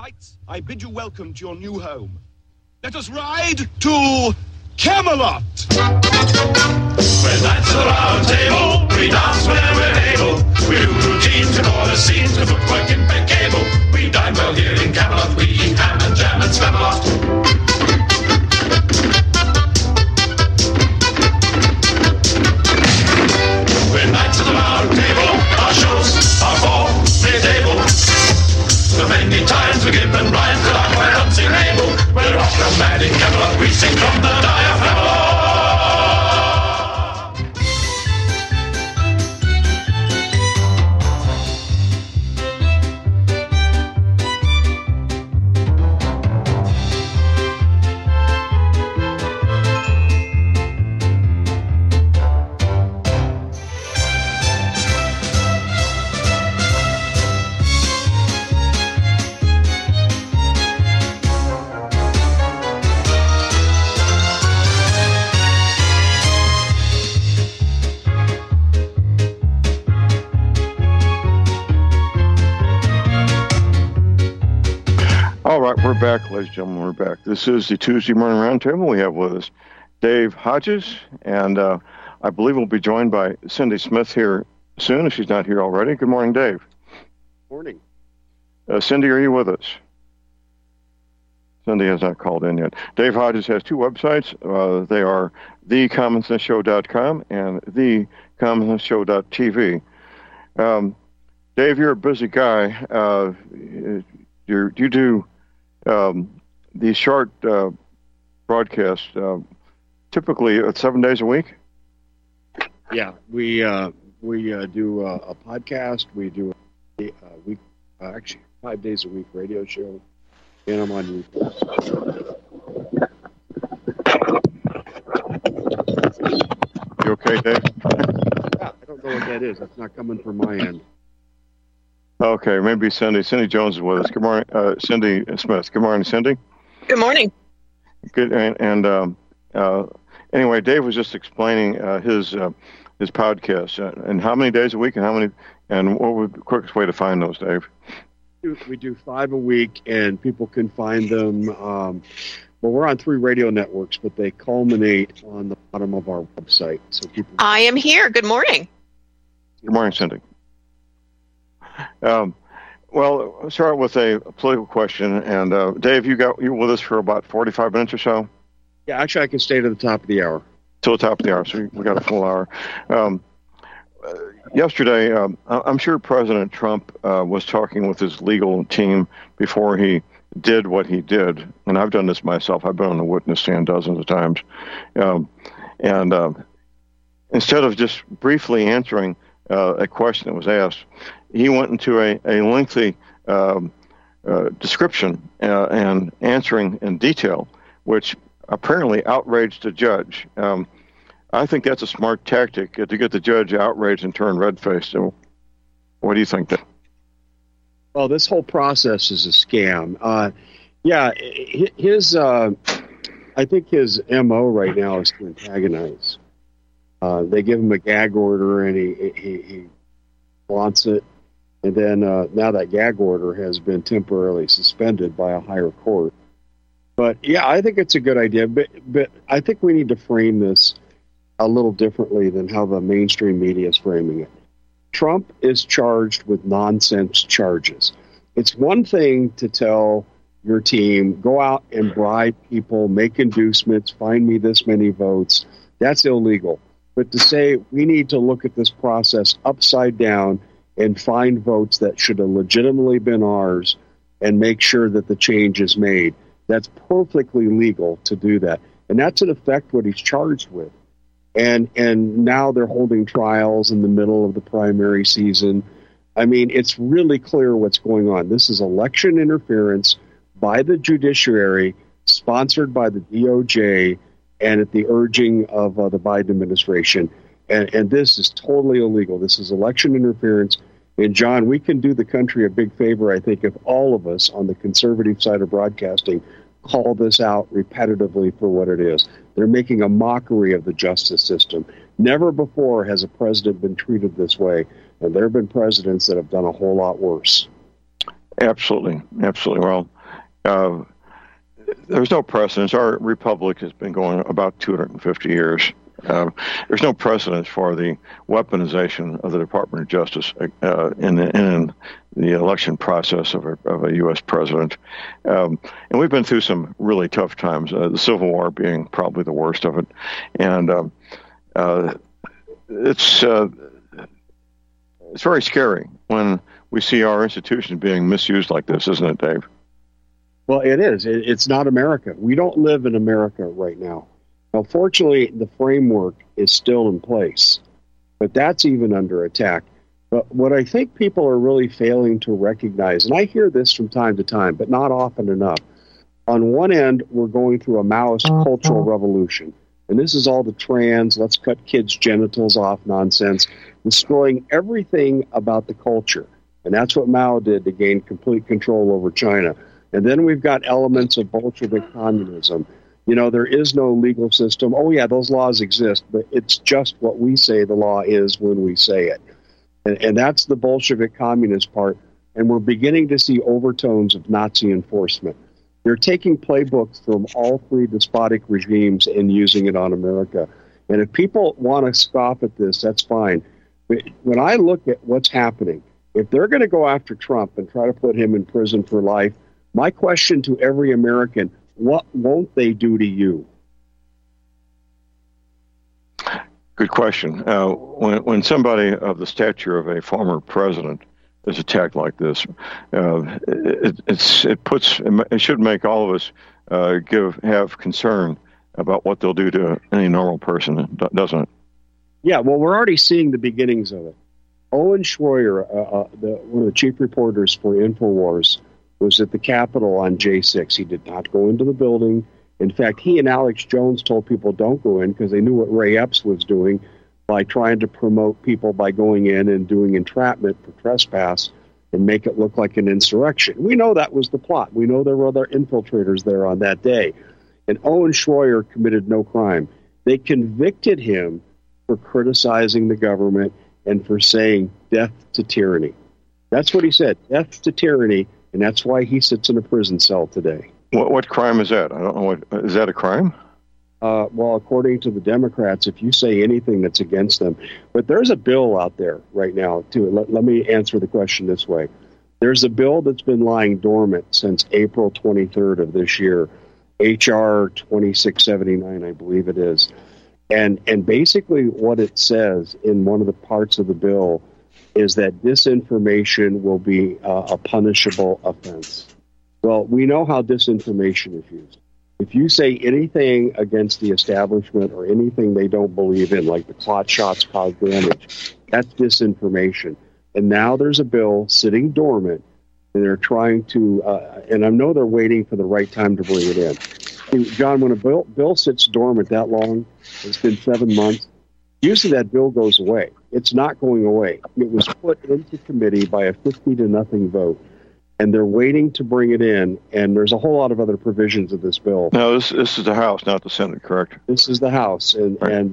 Knights, I bid you welcome to your new home. Let us ride to Camelot. We're knights of the round table, we dance whenever we're able. We do routines and all the scenes, the footwork impeccable. We dine well here in Camelot, we eat ham and jam and spam a lot. We're knights of the round table, our shows are for mid-table. So many times we give and rhymes that our dancing able. We're off and mad in Camelot, we sing from the diaphragm. All right, we're back, ladies and gentlemen. We're back. This is the Tuesday Morning Roundtable. We have with us Dave Hodges, and I believe we'll be joined by Cindy Smith here soon, if she's not here already. Good morning, Dave. Morning. Cindy, are you with us? Cindy has not called in yet. Dave Hodges has two websites. They are thecommonsenseshow.com and thecommonsenseshow.tv. Dave, you're a busy guy. You do these short broadcasts typically 7 days a week? Yeah, we do a podcast. We do a week, actually 5 days a week radio show, and I'm on YouTube. You okay, Dave? Yeah, I don't know what that is. That's not coming from my end. Okay, maybe Cindy. Cindy Jones is with us. Good morning, Cindy Smith. Good morning, Cindy. Good morning. Good, and anyway, Dave was just explaining his podcast and how many days a week and what would be the quickest way to find those, Dave? We do 5 a week, and people can find them. Well, we're on 3 radio networks, but they culminate on the bottom of our website. So people. I am here. Good morning. Good morning, Cindy. Well, I'll start with a political question. And Dave, you were with us for about 45 minutes or so? Yeah, actually, I can stay to the top of the hour. Till the top of the hour, so we got a full hour. Yesterday, I'm sure President Trump was talking with his legal team before he did what he did. And I've done this myself. I've been on the witness stand dozens of times. Instead of just briefly answering a question that was asked, he went into a lengthy description and answering in detail, which apparently outraged the judge. I think that's a smart tactic to get the judge outraged and turned red-faced. So what do you think? Well, this whole process is a scam. I think his MO right now is to antagonize. They give him a gag order, and he wants it. And then now that gag order has been temporarily suspended by a higher court. But, yeah, I think it's a good idea. But I think we need to frame this a little differently than how the mainstream media is framing it. Trump is charged with nonsense charges. It's one thing to tell your team, go out and bribe people, make inducements, find me this many votes. That's illegal. But to say we need to look at this process upside down and find votes that should have legitimately been ours and make sure that the change is made, that's perfectly legal to do that. And that's in effect what he's charged with. And now they're holding trials in the middle of the primary season. I mean, it's really clear what's going on. This is election interference by the judiciary, sponsored by the DOJ, and at the urging of the Biden administration. And this is totally illegal. This is election interference. And, John, we can do the country a big favor, I think, if all of us on the conservative side of broadcasting call this out repetitively for what it is. They're making a mockery of the justice system. Never before has a president been treated this way, and there have been presidents that have done a whole lot worse. Absolutely. Absolutely. Well, There's no precedence. Our republic has been going about 250 years. There's no precedence for the weaponization of the Department of Justice in the election process of a U.S. president. And we've been through some really tough times, the Civil War being probably the worst of it. And it's very scary when we see our institutions being misused like this, isn't it, Dave? Well, it is. It's not America. We don't live in America right now. Now, fortunately, the framework is still in place, but that's even under attack. But what I think people are really failing to recognize, and I hear this from time to time, but not often enough, on one end, we're going through a Maoist cultural revolution. And this is all the trans, let's cut kids' genitals off nonsense, destroying everything about the culture. And that's what Mao did to gain complete control over China. And then we've got elements of Bolshevik communism. You know, there is no legal system. Oh, yeah, those laws exist, but it's just what we say the law is when we say it. And that's the Bolshevik communist part. And we're beginning to see overtones of Nazi enforcement. They're taking playbooks from all three despotic regimes and using it on America. And if people want to scoff at this, that's fine. But when I look at what's happening, if they're going to go after Trump and try to put him in prison for life, my question to every American, what won't they do to you? Good question. When somebody of the stature of a former president is attacked like this, it should make all of us have concern about what they'll do to any normal person, doesn't it? Yeah, well, we're already seeing the beginnings of it. Owen Schroyer, one of the chief reporters for InfoWars, was at the Capitol on J6. He did not go into the building. In fact, he and Alex Jones told people don't go in because they knew what Ray Epps was doing by trying to promote people by going in and doing entrapment for trespass and make it look like an insurrection. We know that was the plot. We know there were other infiltrators there on that day. And Owen Schroyer committed no crime. They convicted him for criticizing the government and for saying death to tyranny. That's what he said, death to tyranny, and that's why he sits in a prison cell today. What crime is that? I don't know. Is that a crime? Well, according to the Democrats, if you say anything that's against them, but there's a bill out there right now, too. Let me answer the question this way. There's a bill that's been lying dormant since April 23rd of this year, H.R. 2679, I believe it is. And basically what it says in one of the parts of the bill is that disinformation will be a punishable offense. Well, we know how disinformation is used. If you say anything against the establishment or anything they don't believe in, like the clot shots cause damage, that's disinformation. And now there's a bill sitting dormant, and they're trying to, and I know they're waiting for the right time to bring it in. John, when a bill sits dormant that long, it's been 7 months, usually that bill goes away. It's not going away. It was put into committee by a 50-0 vote, and they're waiting to bring it in, and there's a whole lot of other provisions of this bill. No, this is the House, not the Senate, correct? This is the House, right.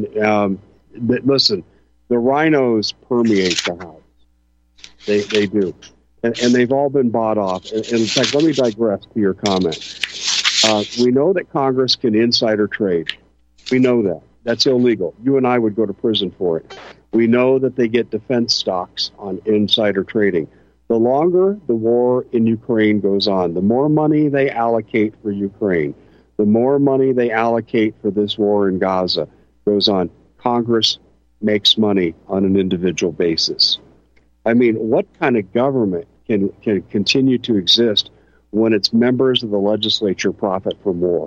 Listen, the rhinos permeate the House. They do. And they've all been bought off. And in fact, let me digress to your comment. We know that Congress can insider trade. We know that. That's illegal. You and I would go to prison for it. We know that they get defense stocks on insider trading. The longer the war in Ukraine goes on, the more money they allocate for Ukraine, the more money they allocate for this war in Gaza goes on. Congress makes money on an individual basis. I mean, what kind of government can continue to exist when its members of the legislature profit from war?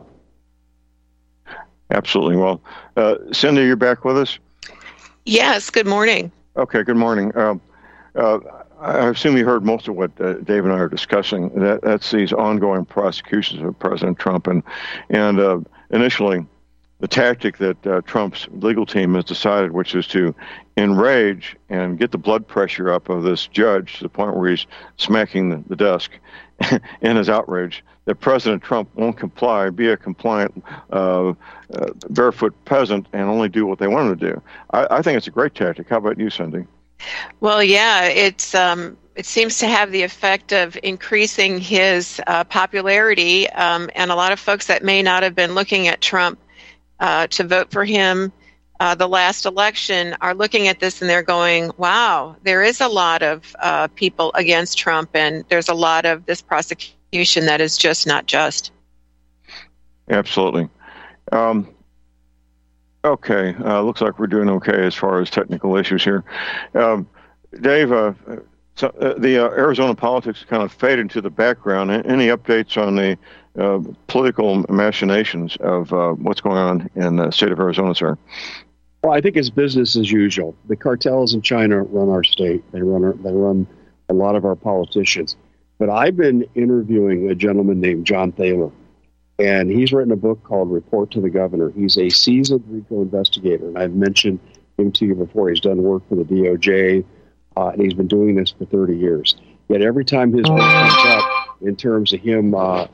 Absolutely. Well, Cindy, you're back with us? Yes, good morning. Okay, good morning. I assume you heard most of what Dave and I are discussing. That's these ongoing prosecutions of President Trump. And initially, the tactic that Trump's legal team has decided, which is to enrage and get the blood pressure up of this judge to the point where he's smacking the desk in his outrage, that President Trump won't comply, be a compliant barefoot peasant and only do what they want him to do. I think it's a great tactic. How about you, Cindy? Well, yeah, it seems to have the effect of increasing his popularity, and a lot of folks that may not have been looking at Trump to vote for him the last election are looking at this and they're going, wow, there is a lot of people against Trump, and there's a lot of this prosecution that is just not just. Absolutely. Okay, looks like we're doing okay as far as technical issues here. Dave, the Arizona politics kind of faded into the background. Any updates on the political machinations of what's going on in the state of Arizona, sir? Well, I think it's business as usual. The cartels in China run our state. They run a lot of our politicians. But I've been interviewing a gentleman named John Thaler, and he's written a book called Report to the Governor. He's a seasoned RICO investigator, and I've mentioned him to you before. He's done work for the DOJ, and he's been doing this for 30 years. Yet every time his book comes up in terms of him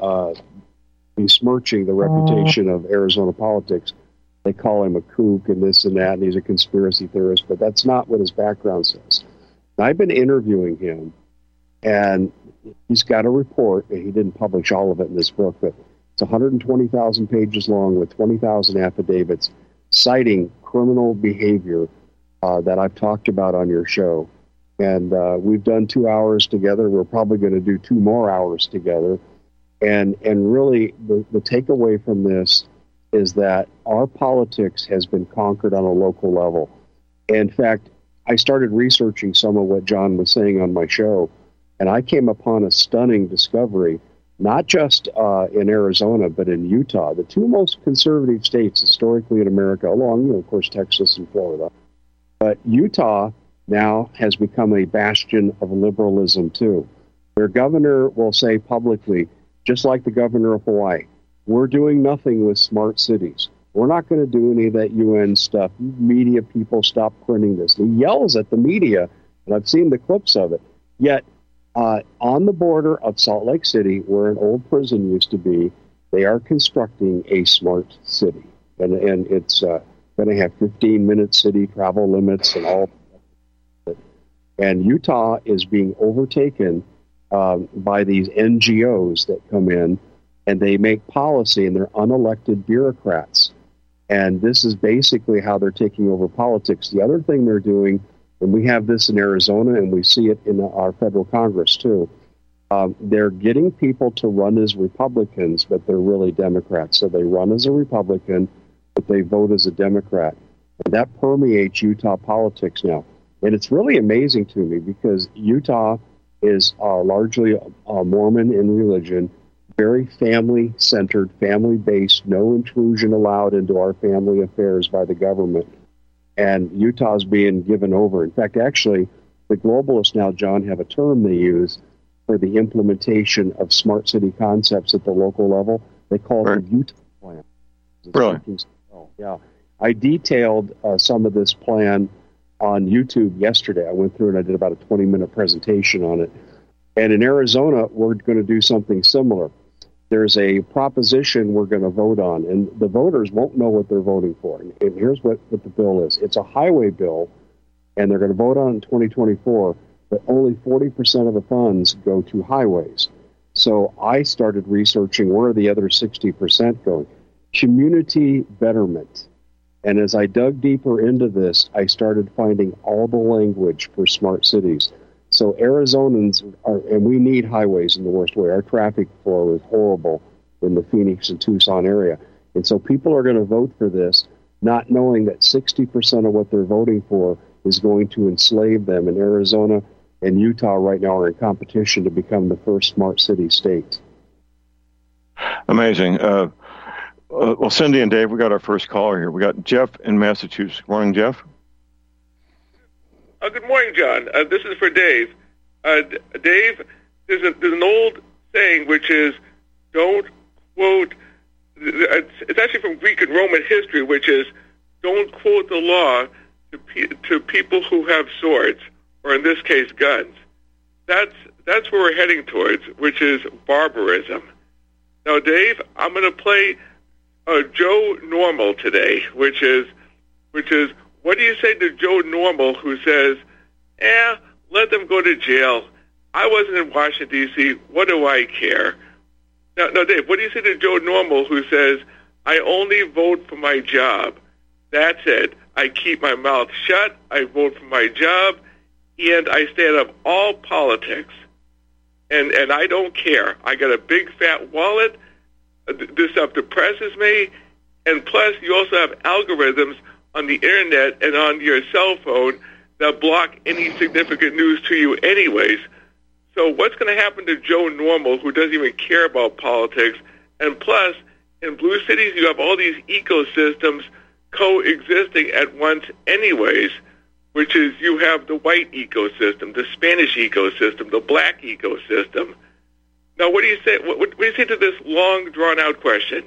besmirching the reputation of Arizona politics, they call him a kook and this and that, and he's a conspiracy theorist, but that's not what his background says. And I've been interviewing him, and he's got a report, and he didn't publish all of it in this book, but it's 120,000 pages long with 20,000 affidavits citing criminal behavior that I've talked about on your show. And we've done 2 hours together. We're probably going to do 2 more hours together. And really, the takeaway from this is that our politics has been conquered on a local level. In fact, I started researching some of what John was saying on my show, and I came upon a stunning discovery, not just in Arizona, but in Utah, the 2 most conservative states historically in America, along, of course, Texas and Florida. But Utah now has become a bastion of liberalism, too. Their governor will say publicly, just like the governor of Hawaii, we're doing nothing with smart cities. We're not going to do any of that UN stuff. You media people, stop printing this. He yells at the media, and I've seen the clips of it. Yet, on the border of Salt Lake City, where an old prison used to be, they are constructing a smart city. And it's going to have 15-minute city travel limits and all. And Utah is being overtaken by these NGOs that come in, and they make policy, and they're unelected bureaucrats. And this is basically how they're taking over politics. The other thing they're doing, and we have this in Arizona, and we see it in our federal Congress too, they're getting people to run as Republicans, but they're really Democrats. So they run as a Republican, but they vote as a Democrat. And that permeates Utah politics now. And it's really amazing to me because Utah is largely Mormon in religion, very family-centered, family-based, no intrusion allowed into our family affairs by the government. And Utah's being given over. In fact, actually, the globalists now, John, have a term they use for the implementation of smart city concepts at the local level. They call it the Utah Plan. Really? Yeah. I detailed some of this plan on YouTube yesterday. I went through and I did about a 20-minute presentation on it. And in Arizona, we're going to do something similar. There's a proposition we're going to vote on, and the voters won't know what they're voting for. And here's what the bill is. It's a highway bill, and they're going to vote on it in 2024, but only 40% of the funds go to highways. So I started researching where are the other 60% going. Community betterment. And as I dug deeper into this, I started finding all the language for smart cities. So Arizonans and we need highways in the worst way. Our traffic flow is horrible in the Phoenix and Tucson area. And so people are going to vote for this, not knowing that 60% of what they're voting for is going to enslave them. And Arizona and Utah right now are in competition to become the first smart city state. Amazing. Well, Cindy and Dave, we got our first caller here. We got Jeff in Massachusetts. Good morning, Jeff. Good morning, John. This is for Dave. Dave, there's an old saying which is, don't quote, it's actually from Greek and Roman history, which is, don't quote the law to people who have swords, or in this case, guns. That's where we're heading towards, which is barbarism. Now, Dave, I'm going to play Joe Normal today, which is, what do you say to Joe Normal who says, let them go to jail. I wasn't in Washington, D.C. What do I care? Now, Dave, what do you say to Joe Normal, who says, I only vote for my job? That's it. I keep my mouth shut, I vote for my job, and I stay out of all politics. And I don't care. I got a big fat wallet. This stuff depresses me. And plus, you also have algorithms on the internet and on your cell phone that block any significant news to you anyways. So what's going to happen to Joe Normal, who doesn't even care about politics? And plus, in blue cities, you have all these ecosystems coexisting at once anyways, which is you have the white ecosystem, the Spanish ecosystem, the black ecosystem. Now, what do you say? What do you say to this long, drawn-out question?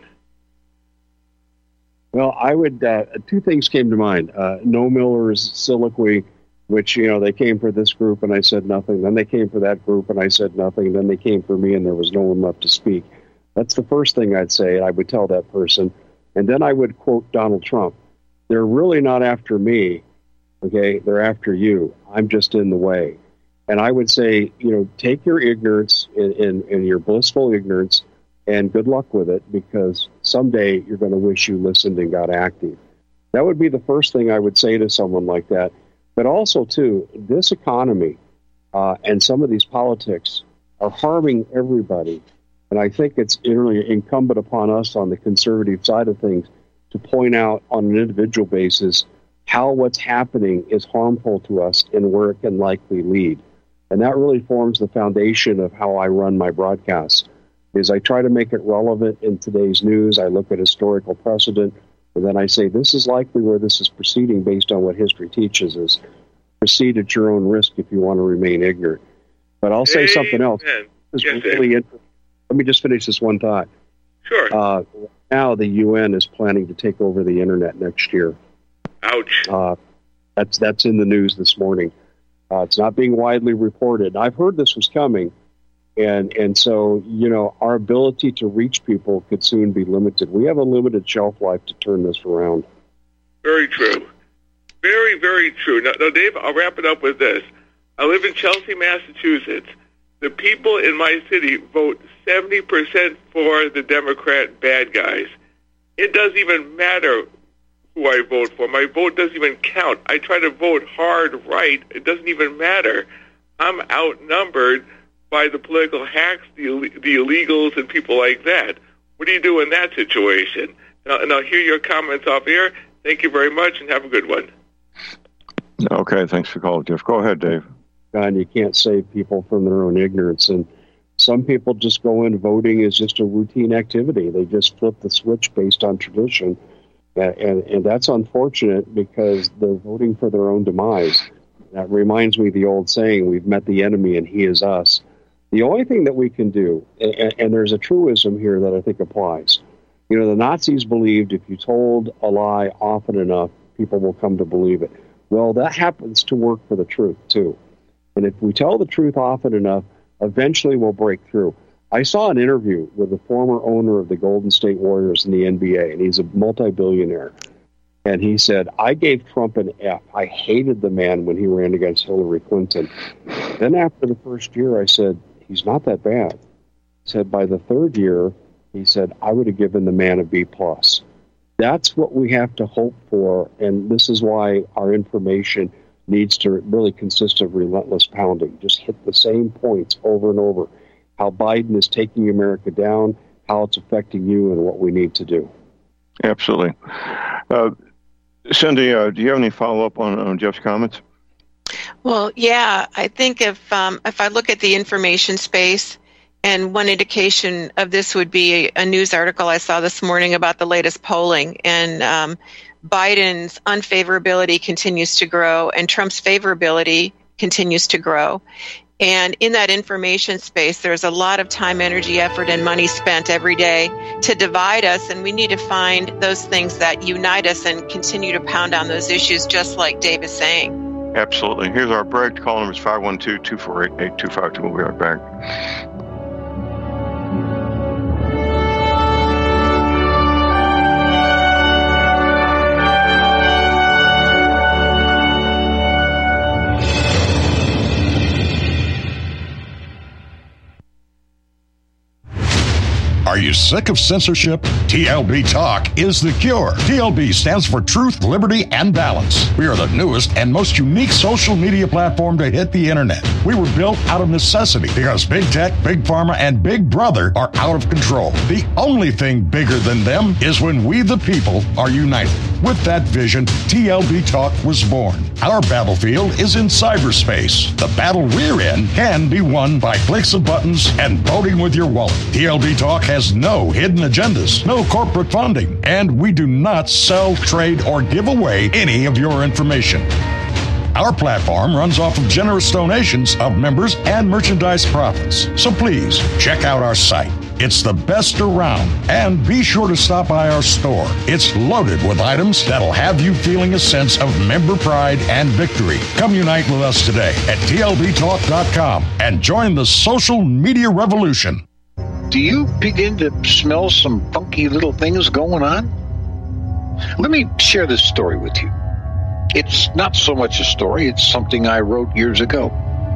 Well, I would. Two things came to mind. No Miller's soliloquy, which they came for this group and I said nothing. Then they came for that group and I said nothing. Then they came for me and there was no one left to speak. That's the first thing I'd say. I would tell that person, and then I would quote Donald Trump. They're really not after me. Okay, they're after you. I'm just in the way. And I would say, take your ignorance and your blissful ignorance and good luck with it, because someday you're going to wish you listened and got active. That would be the first thing I would say to someone like that. But also, too, this economy and some of these politics are harming everybody. And I think it's really incumbent upon us on the conservative side of things to point out on an individual basis how what's happening is harmful to us and where it can likely lead. And that really forms the foundation of how I run my broadcasts, is I try to make it relevant in today's news. I look at historical precedent, and then I say, this is likely where this is proceeding based on what history teaches us. Proceed at your own risk if you want to remain ignorant. But I'll say something else. This is really interesting. Let me just finish this one thought. Sure. Now the UN is planning to take over the internet next year. Ouch. That's in the news this morning. It's not being widely reported. I've heard this was coming, and so our ability to reach people could soon be limited. We have a limited shelf life to turn this around. Very true. Very, very true. Now, Dave, I'll wrap it up with this. I live in Chelsea, Massachusetts. The people in my city vote 70% for the Democrat bad guys. It doesn't even matter who I vote for. My vote doesn't even count. I try to vote hard right. It doesn't even matter. I'm outnumbered by the political hacks, the illegals, and people like that. What do you do in that situation? And I'll hear your comments off air. Thank you very much, and have a good one. Okay, thanks for calling, Jeff. Go ahead, Dave. And you can't save people from their own ignorance. And some people just go in, voting is just a routine activity. They just flip the switch based on tradition. And that's unfortunate because they're voting for their own demise. That reminds me of the old saying, we've met the enemy and he is us. The only thing that we can do, and there's a truism here that I think applies. The Nazis believed if you told a lie often enough, people will come to believe it. Well, that happens to work for the truth, too. And if we tell the truth often enough, eventually we'll break through. I saw an interview with the former owner of the Golden State Warriors in the NBA, and he's a multi-billionaire. And he said, I gave Trump an F. I hated the man when he ran against Hillary Clinton. Then after the first year, I said, he's not that bad. He said, by the third year, he said, I would have given the man a B+. That's what we have to hope for, and this is why our information needs to really consist of relentless pounding. Just hit the same points over and over. How Biden is taking America down, how it's affecting you, and what we need to do. Absolutely. Cindy, do you have any follow-up on Jeff's comments? Well, yeah, I think if I look at the information space, and one indication of this would be a news article I saw this morning about the latest polling, and Biden's unfavorability continues to grow and Trump's favorability continues to grow. And in that information space, there's a lot of time, energy, effort, and money spent every day to divide us, and we need to find those things that unite us and continue to pound on those issues, just like Dave is saying. Absolutely. Here's our break. Call number is 512-248-8252. We'll be right back. Are you sick of censorship? TLB Talk is the cure. TLB stands for Truth, Liberty, and Balance. We are the newest and most unique social media platform to hit the internet. We were built out of necessity because big tech, big pharma, and big brother are out of control. The only thing bigger than them is when we the people are united. With that vision, TLB Talk was born. Our battlefield is in cyberspace. The battle we're in can be won by clicks of buttons and voting with your wallet. TLB Talk has no hidden agendas, no corporate funding, and we do not sell, trade, or give away any of your information. Our platform runs off of generous donations of members and merchandise profits. So please check out our site. It's the best around. And be sure to stop by our store. It's loaded with items that'll have you feeling a sense of member pride and victory. Come unite with us today at TLBTalk.com and join the social media revolution. Do you begin to smell some funky little things going on? Let me share this story with you. It's not so much a story, it's something I wrote years ago.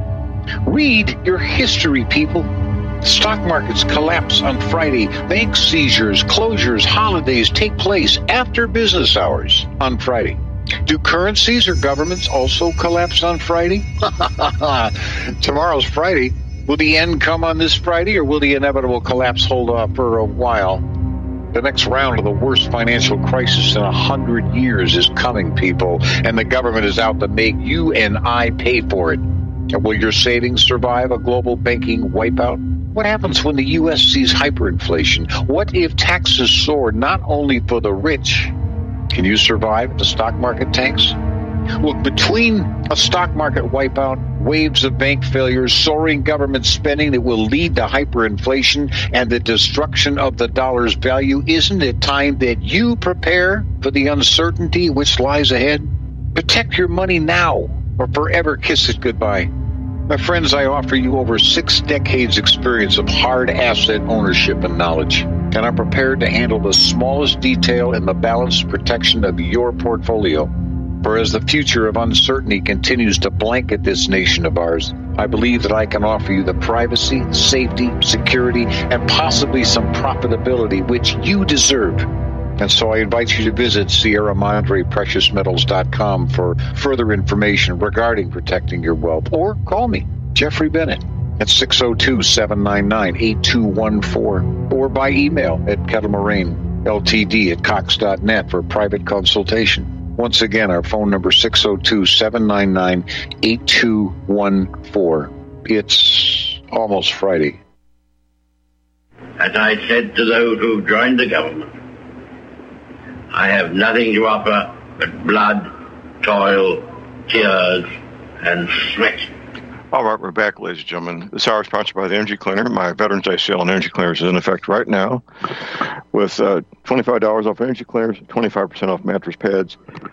Read your history, people. Stock markets collapse on Friday. Bank seizures, closures, holidays take place after business hours on Friday. Do currencies or governments also collapse on Friday? Tomorrow's Friday. Will the end come on this Friday, or will the inevitable collapse hold off for a while? The next round of the worst financial crisis in 100 years is coming, people, and the government is out to make you and I pay for it. And will your savings survive a global banking wipeout? What happens when the U.S. sees hyperinflation? What if taxes soar not only for the rich? Can you survive if the stock market tanks? Look, between a stock market wipeout, waves of bank failures, soaring government spending that will lead to hyperinflation, and the destruction of the dollar's value, isn't it time that you prepare for the uncertainty which lies ahead? Protect your money now, or forever kiss it goodbye. My friends, I offer you over 6 decades experience of hard asset ownership and knowledge, and I'm prepared to handle the smallest detail in the balanced protection of your portfolio. For as the future of uncertainty continues to blanket this nation of ours, I believe that I can offer you the privacy, safety, security, and possibly some profitability which you deserve. And so I invite you to visit Sierra Madre PreciousMetals.com for further information regarding protecting your wealth. Or call me, Jeffrey Bennett, at 602-799-8214. Or by email at kettlemoraine.ltd@cox.net for private consultation. Once again, our phone number 602-799-8214. It's almost Friday. As I said to those who joined the government, I have nothing to offer but blood, toil, tears, and sweat. All right, we're back, ladies and gentlemen. This hour is sponsored by the Energy Cleaner. My Veterans Day sale on Energy Cleaners is in effect right now with $25 off Energy Cleaners, 25% off mattress pads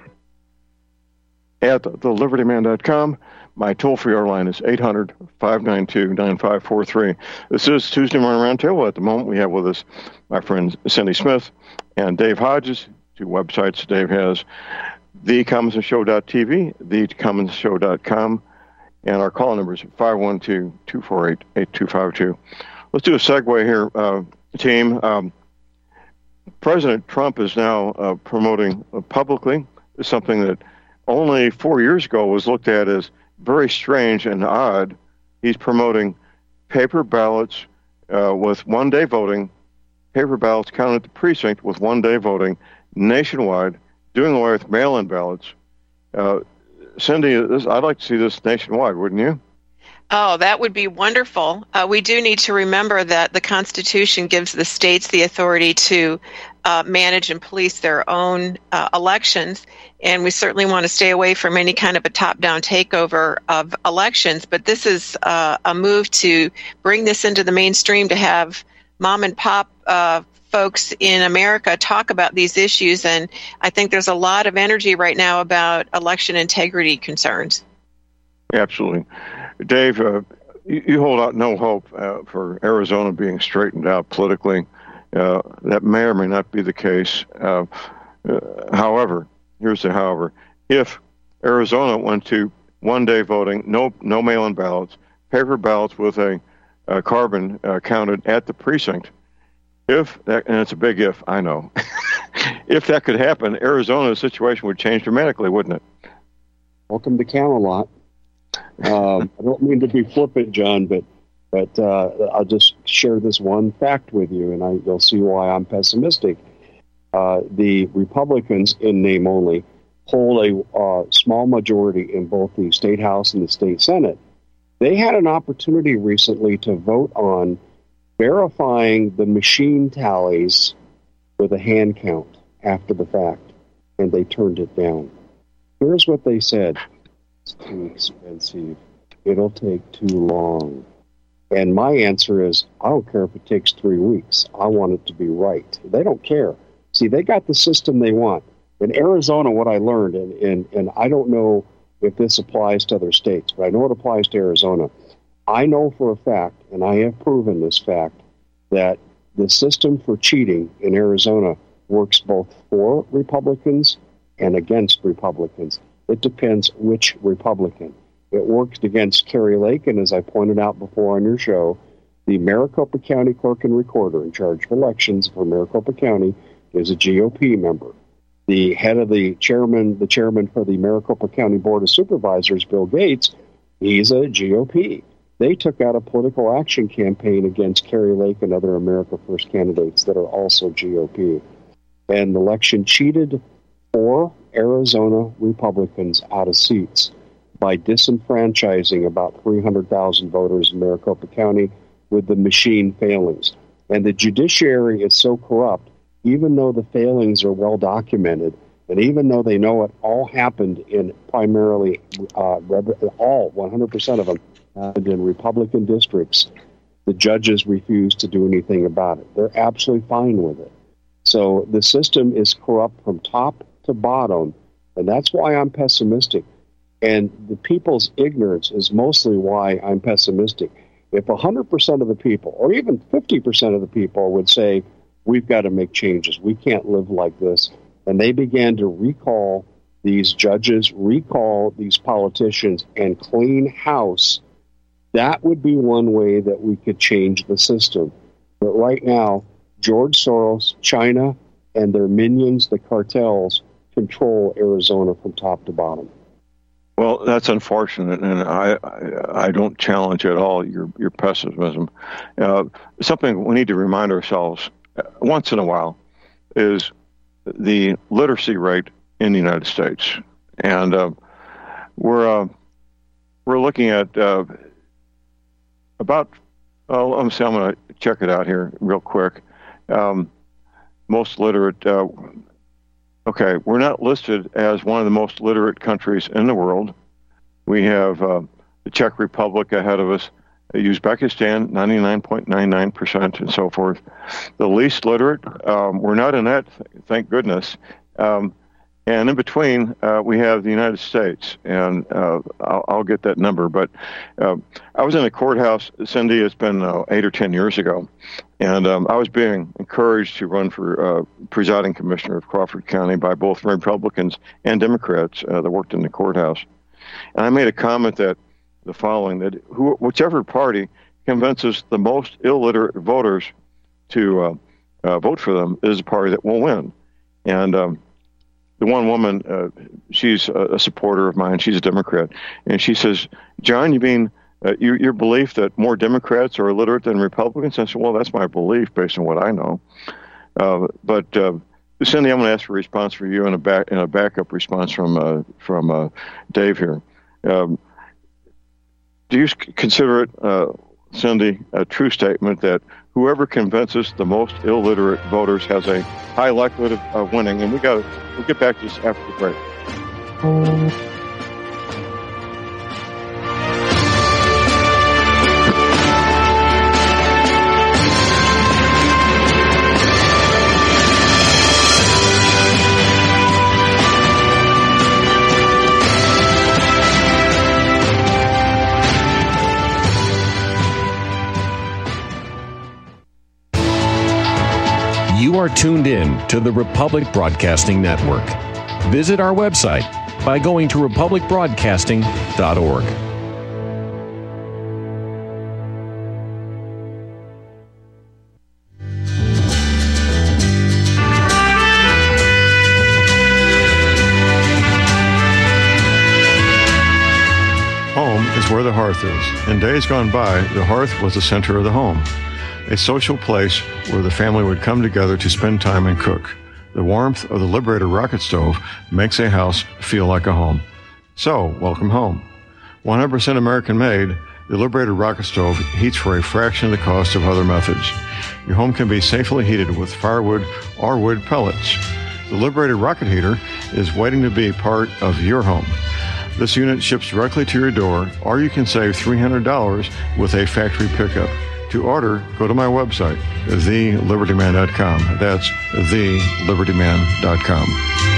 at thelibertyman.com. My toll-free line is 800-592-9543. This is Tuesday Morning Roundtable. At the moment, we have with us my friends Cindy Smith and Dave Hodges. 2 websites Dave has, thecommonshow.tv, thecommonshow.com, and our call number is 512-248-8252. Let's do a segue here, team. President Trump is now promoting publicly something that only 4 years ago was looked at as very strange and odd. He's promoting paper ballots with one-day voting, paper ballots counted at the precinct with one-day voting nationwide, doing away with mail-in ballots. Cindy, I'd like to see this nationwide, wouldn't you? Oh, that would be wonderful. We do need to remember that the Constitution gives the states the authority to manage and police their own elections, and we certainly want to stay away from any kind of a top-down takeover of elections. But this is a move to bring this into the mainstream, to have mom-and-pop folks in America talk about these issues, and I think there's a lot of energy right now about election integrity concerns. Absolutely. Dave, you hold out no hope for Arizona being straightened out politically. That may or may not be the case. However, here's the however. If Arizona went to one-day voting, no mail-in ballots, paper ballots with a carbon counted at the precinct, If that, and it's a big if, I know, if that could happen, Arizona's situation would change dramatically, wouldn't it? Welcome to Camelot. I don't mean to be flippant, John, but I'll just share this one fact with you, and you'll see why I'm pessimistic. The Republicans, in name only, hold a small majority in both the State House and the State Senate. They had an opportunity recently to vote on verifying the machine tallies with a hand count after the fact, and they turned it down. Here's what they said. It's too expensive. It'll take too long. And my answer is, I don't care if it takes 3 weeks. I want it to be right. They don't care. See, they got the system they want. In Arizona, what I learned, and I don't know if this applies to other states, but I know it applies to Arizona. I know for a fact, and I have proven this fact, that the system for cheating in Arizona works both for Republicans and against Republicans. It depends which Republican. It worked against Kari Lake, and as I pointed out before on your show, the Maricopa County Clerk and Recorder in charge of elections for Maricopa County is a GOP member. The head of the chairman for the Maricopa County Board of Supervisors, Bill Gates, he's a GOP. They took out a political action campaign against Kari Lake and other America First candidates that are also GOP. And the election cheated 4 Arizona Republicans out of seats by disenfranchising about 300,000 voters in Maricopa County with the machine failings. And the judiciary is so corrupt, even though the failings are well documented, and even though they know it all happened in primarily, all 100% of them happened in Republican districts, the judges refuse to do anything about it. They're absolutely fine with it. So the system is corrupt from top to bottom, and that's why I'm pessimistic. And the people's ignorance is mostly why I'm pessimistic. If 100% of the people, or even 50% of the people would say, we've got to make changes, we can't live like this, and they began to recall these judges, recall these politicians, and clean house, that would be one way that we could change the system. But right now, George Soros, China, and their minions, the cartels, control Arizona from top to bottom. Well, that's unfortunate, and I don't challenge at all your pessimism. Something we need to remind ourselves once in a while is the literacy rate in the United States, and we're looking at about. Let me see. I'm going to check it out here real quick. Most literate. Okay, we're not listed as one of the most literate countries in the world. We have the Czech Republic ahead of us, Uzbekistan, 99.99%, and so forth. The least literate, we're not in that, thank goodness. And in between, we have the United States, and I'll get that number. But I was in a courthouse, Cindy, it's been 8 or 10 years ago, and I was being encouraged to run for presiding commissioner of Crawford County by both Republicans and Democrats that worked in the courthouse. And I made a comment that the following, that whichever party convinces the most illiterate voters to vote for them is the party that will win. And the one woman, she's a supporter of mine. She's a Democrat. And she says, John, you mean your belief that more Democrats are illiterate than Republicans? I said, well, that's my belief based on what I know. But Cindy, I'm going to ask for a response for you and a backup response from Dave here. Do you consider it, Cindy, a true statement that whoever convinces the most illiterate voters has a high likelihood of winning? And we'll get back to this after the break. You are tuned in to the Republic Broadcasting Network. Visit our website by going to republicbroadcasting.org. hearth is. In days gone by, the hearth was the center of the home, a social place where the family would come together to spend time and cook. The warmth of the Liberator rocket stove makes a house feel like a home. So, welcome home. 100% American made, the Liberator rocket stove heats for a fraction of the cost of other methods. Your home can be safely heated with firewood or wood pellets. The Liberator rocket heater is waiting to be part of your home. This unit ships directly to your door, or you can save $300 with a factory pickup. To order, go to my website, thelibertyman.com. That's thelibertyman.com.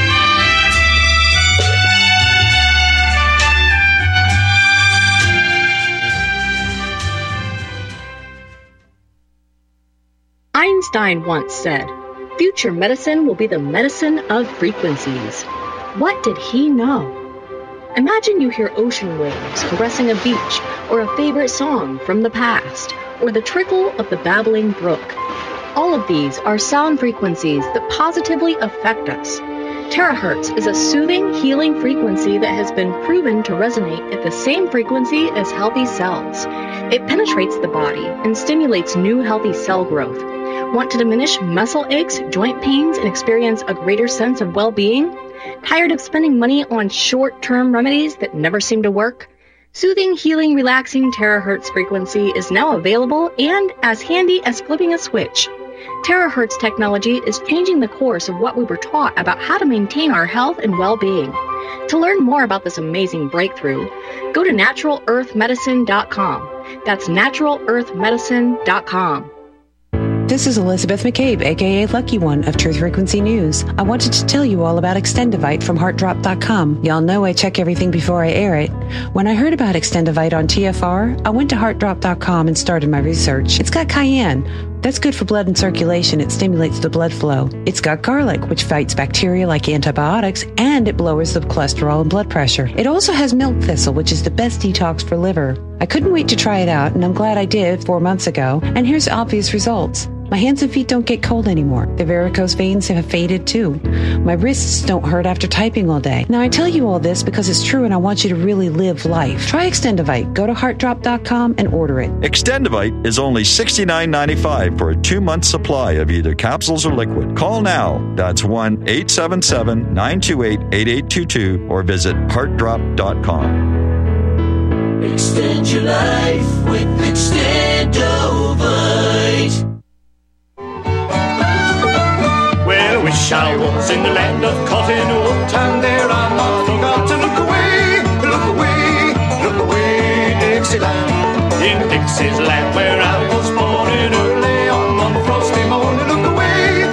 Einstein once said, "Future medicine will be the medicine of frequencies." What did he know? Imagine you hear ocean waves caressing a beach, or a favorite song from the past, or the trickle of the babbling brook. All of these are sound frequencies that positively affect us. Terahertz is a soothing, healing frequency that has been proven to resonate at the same frequency as healthy cells. It penetrates the body and stimulates new healthy cell growth. Want to diminish muscle aches, joint pains, and experience a greater sense of well-being? Tired of spending money on short-term remedies that never seem to work? Soothing, healing, relaxing terahertz frequency is now available and as handy as flipping a switch. Terahertz technology is changing the course of what we were taught about how to maintain our health and well-being. To learn more about this amazing breakthrough, go to NaturalEarthMedicine.com. That's NaturalEarthMedicine.com. This is Elizabeth McCabe, aka Lucky One of Truth Frequency News. I wanted to tell you all about Extendivite from HeartDrop.com. Y'all know I check everything before I air it. When I heard about Extendivite on TFR, I went to HeartDrop.com and started my research. It's got cayenne. That's good for blood and circulation. It stimulates the blood flow. It's got garlic, which fights bacteria like antibiotics, and it lowers the cholesterol and blood pressure. It also has milk thistle, which is the best detox for liver. I couldn't wait to try it out, and I'm glad I did 4 months ago, and here's the obvious results. My hands and feet don't get cold anymore. The varicose veins have faded too. My wrists don't hurt after typing all day. Now I tell you all this because it's true and I want you to really live life. Try Extendivite. Go to HeartDrop.com and order it. Extendivite is only $69.95 for a 2-month supply of either capsules or liquid. Call now. That's 1-877-928-8822 or visit HeartDrop.com. Extend your life with Extendivite. Well, wish I was in the land of cotton wool, and there I must forgot to look away, Dixieland. In Dixieland where I was born in early on one frosty morning. Look away,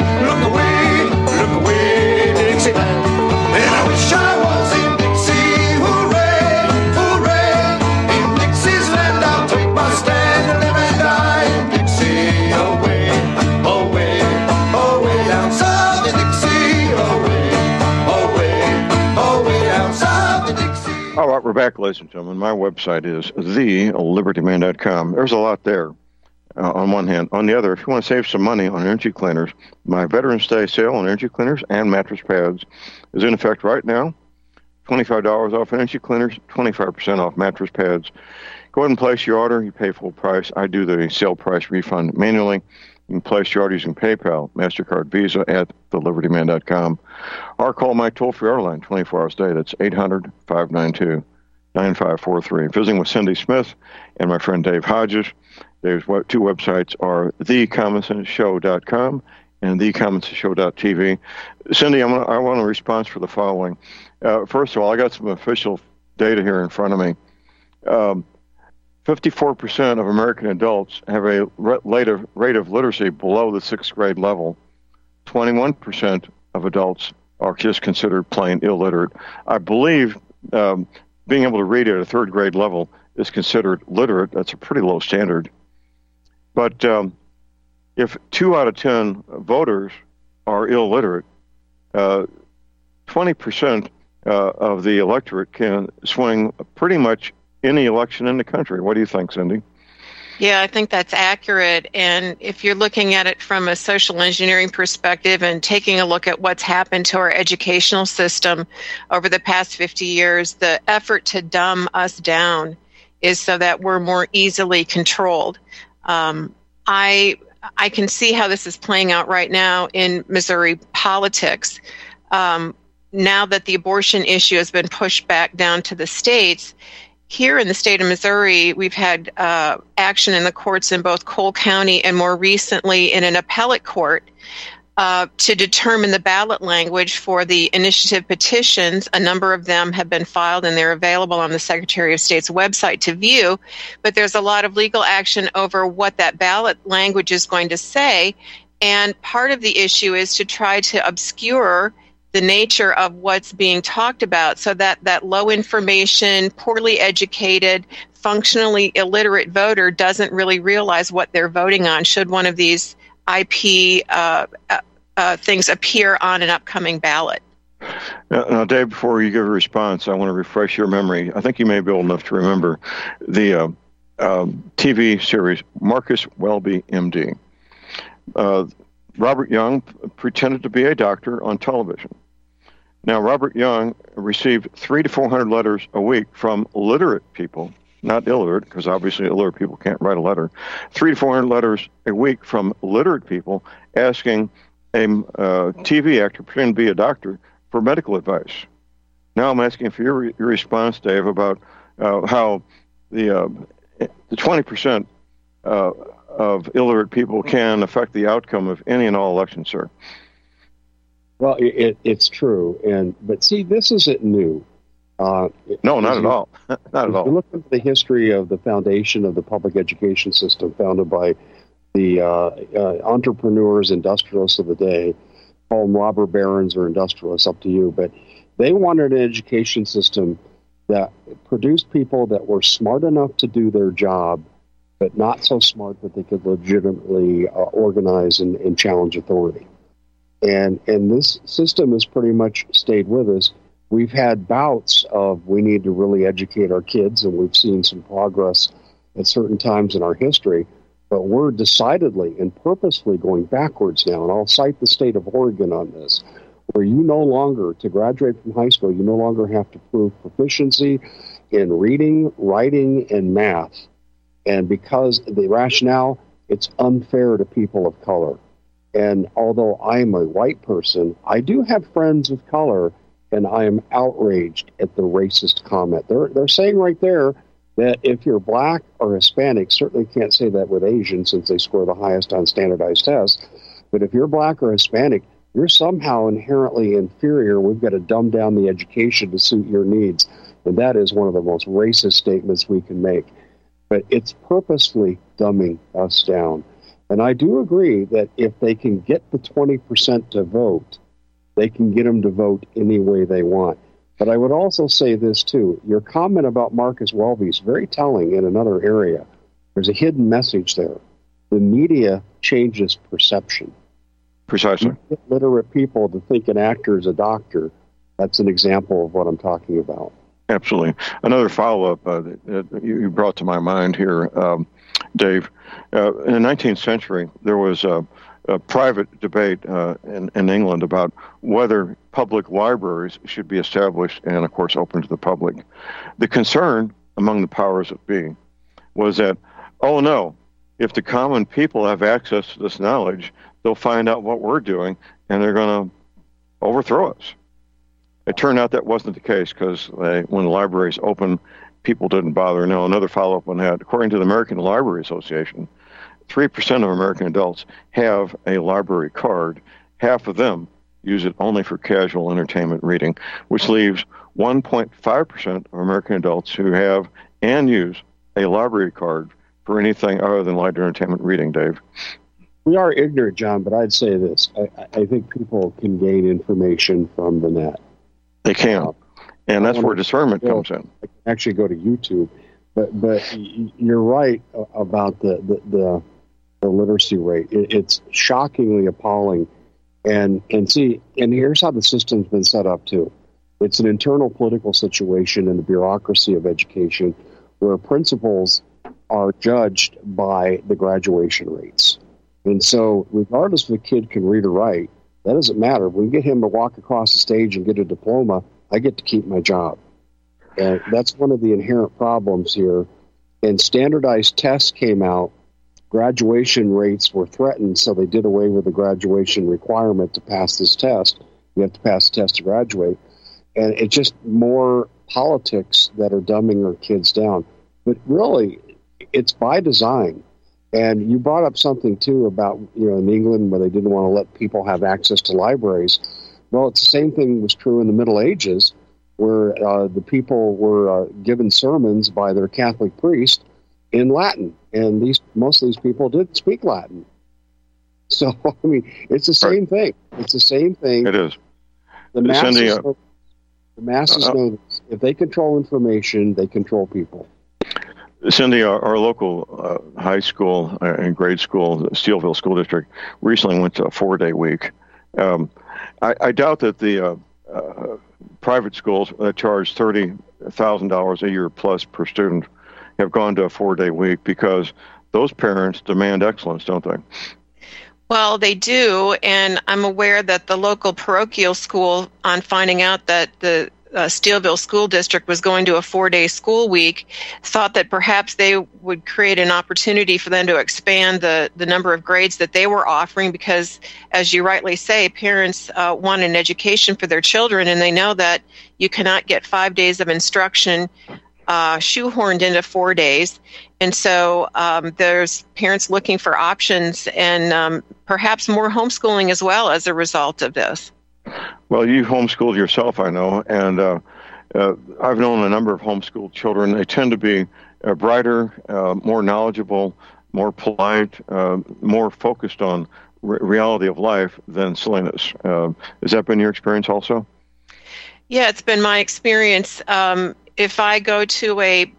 Dixieland. And I wish I was in Dixie, hooray, hooray. In Dixie's land I'll take my stand and live and die in Dixie. Away, away, away down south in Dixie. Away, away, away down south in Dixie. All right, we're back, ladies and gentlemen. My website is thelibertyman.com. There's a lot there on one hand. On the other, if you want to save some money on energy cleaners, my Veterans Day sale on energy cleaners and mattress pads is in effect right now. $25 off energy cleaners, 25% off mattress pads. Go ahead and place your order. You pay full price. I do the sale price refund manually. You can place your order using PayPal, MasterCard, Visa at thelibertyman.com. Or call my toll-free order line 24 hours a day. That's 800-592-9543. Visiting with Cindy Smith and my friend Dave Hodges. There's two websites are thecommonsensshow.com and thecommonsensshow.tv. Cindy, I want a response for the following. First of all, I got some official data here in front of me. 54% of American adults have a rate of literacy below the 6th grade level. 21% of adults are just considered plain illiterate. I believe being able to read at a 3rd grade level is considered literate. That's a pretty low standard. But if 2 out of 10 voters are illiterate, 20% of the electorate can swing pretty much any election in the country. What do you think, Cindy? Yeah, I think that's accurate. And if you're looking at it from a social engineering perspective and taking a look at what's happened to our educational system over the past 50 years, the effort to dumb us down is so that we're more easily controlled. I can see how this is playing out right now in Missouri politics. Now that the abortion issue has been pushed back down to the states, here in the state of Missouri, we've had action in the courts in both Cole County and more recently in an appellate court to determine the ballot language for the initiative petitions. A number of them have been filed and they're available on the Secretary of State's website to view, but there's a lot of legal action over what that ballot language is going to say, and part of the issue is to try to obscure the nature of what's being talked about so that that low information, poorly educated, functionally illiterate voter doesn't really realize what they're voting on should one of these IP things appear on an upcoming ballot. Now, Dave, before you give a response, I want to refresh your memory. I think you may be old enough to remember the TV series Marcus Welby, MD. Robert Young pretended to be a doctor on television. Now, Robert Young received 300 to 400 letters a week from literate people, not illiterate, because obviously illiterate people can't write a letter. 300 to 400 letters a week from literate people asking a TV actor pretending to be a doctor for medical advice. Now I'm asking for your response, Dave, about how the 20% of illiterate people can affect the outcome of any and all elections, sir. Well, it's true, but see, this isn't new. No, not at all. Not at all. If you look into the history of the foundation of the public education system, founded by the entrepreneurs, industrialists of the day, call them robber barons or industrialists, up to you, but they wanted an education system that produced people that were smart enough to do their job, but not so smart that they could legitimately organize and challenge authority. And this system has pretty much stayed with us. We've had bouts of we need to really educate our kids, and we've seen some progress at certain times in our history, but we're decidedly and purposefully going backwards now. And I'll cite the state of Oregon on this, where you no longer, to graduate from high school, you no longer have to prove proficiency in reading, writing, and math. And because the rationale, it's unfair to people of color. And although I'm a white person, I do have friends of color, and I am outraged at the racist comment. They're saying right there that if you're black or Hispanic, certainly can't say that with Asian since they score the highest on standardized tests, but if you're black or Hispanic, you're somehow inherently inferior. We've got to dumb down the education to suit your needs. And that is one of the most racist statements we can make. But it's purposely dumbing us down. And I do agree that if they can get the 20% to vote, they can get them to vote any way they want. But I would also say this, too. Your comment about Marcus Welby is very telling in another area. There's a hidden message there. The media changes perception. Precisely. You get literate people to think an actor is a doctor. That's an example of what I'm talking about. Absolutely. Another follow-up that you brought to my mind here, Dave. In the 19th century, there was a private debate in England about whether public libraries should be established and, of course, open to the public. The concern among the powers that be was that, oh, no, if the common people have access to this knowledge, they'll find out what we're doing, and they're going to overthrow us. It turned out that wasn't the case because when the libraries opened, people didn't bother. Now, another follow-up on that. According to the American Library Association, 3% of American adults have a library card. Half of them use it only for casual entertainment reading, which leaves 1.5% of American adults who have and use a library card for anything other than light entertainment reading, Dave. We are ignorant, John, but I'd say this. I think people can gain information from the net. They can. And that's where discernment comes in. I can actually go to YouTube. But you're right about the literacy rate. It's shockingly appalling. And here's how the system's been set up, too. It's an internal political situation in the bureaucracy of education where principals are judged by the graduation rates. And so regardless if a kid can read or write, that doesn't matter. If we get him to walk across the stage and get a diploma, I get to keep my job. And that's one of the inherent problems here and standardized tests came out, graduation rates were threatened, so they did away with the graduation requirement to pass this test. You have to pass the test to graduate. And it's just more politics that are dumbing our kids down. But really, it's by design. And you brought up something, too, about, in England where they didn't want to let people have access to libraries. Well, it's the same thing was true in the Middle Ages, where the people were given sermons by their Catholic priest in Latin. And most of these people did speak Latin. So, I mean, it's the same thing. It's the same thing. It is. The masses know this. If they control information, they control people. Cindy, our local high school and grade school, the Steelville School District, recently went to a 4-day week. I doubt that the private schools that charge $30,000 a year plus per student have gone to a 4-day week because those parents demand excellence, don't they? Well, they do, and I'm aware that the local parochial school, on finding out that the Steelville School District was going to a 4-day school week, thought that perhaps they would create an opportunity for them to expand the number of grades that they were offering because, as you rightly say, parents want an education for their children, and they know that you cannot get 5 days of instruction shoehorned into 4 days. And so there's parents looking for options and perhaps more homeschooling as well as a result of this. Well, you homeschooled yourself, I know, and I've known a number of homeschooled children. They tend to be brighter, more knowledgeable, more polite, more focused on reality of life than silliness. Has that been your experience also? Yeah, it's been my experience. If I go to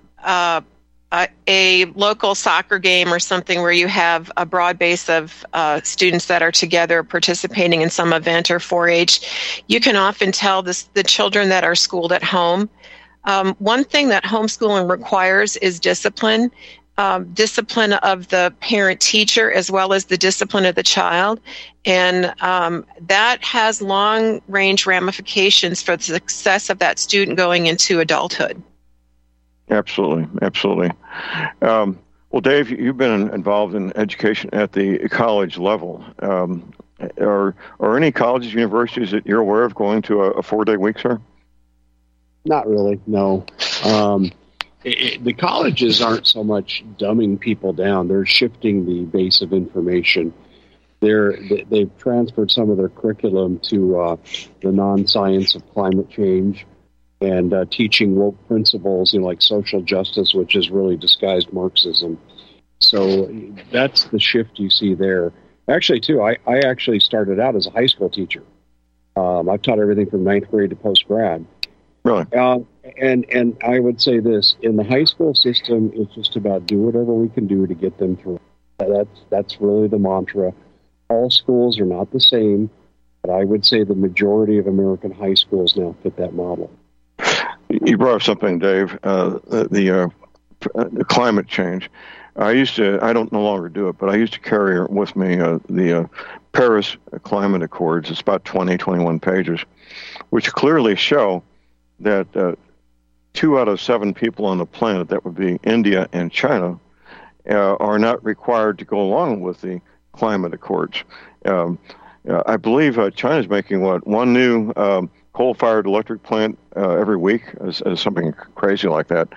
a local soccer game or something where you have a broad base of students that are together participating in some event or 4-H, you can often tell the children that are schooled at home. One thing that homeschooling requires is discipline. Discipline of the parent-teacher as well as the discipline of the child. And that has long-range ramifications for the success of that student going into adulthood. Absolutely, absolutely. Well, Dave, you've been involved in education at the college level. Are any colleges, universities that you're aware of going to a 4-day week, sir? Not really, no. The colleges aren't so much dumbing people down. They're shifting the base of information. They've transferred some of their curriculum to the non-science of climate change and teaching woke principles, like social justice, which is really disguised Marxism. So that's the shift you see there. Actually, too, I actually started out as a high school teacher. I've taught everything from 9th grade to post-grad. Really? And I would say this, in the high school system, it's just about do whatever we can do to get them through. That's really the mantra. All schools are not the same, but I would say the majority of American high schools now fit that model. You brought up something, Dave, the climate change. I don't no longer do it, but I used to carry with me the Paris Climate Accords. It's about 21 pages, which clearly show that 2 out of 7 people on the planet, that would be India and China, are not required to go along with the climate accords. I believe China's making, one new coal-fired electric plant every week, as something crazy like that.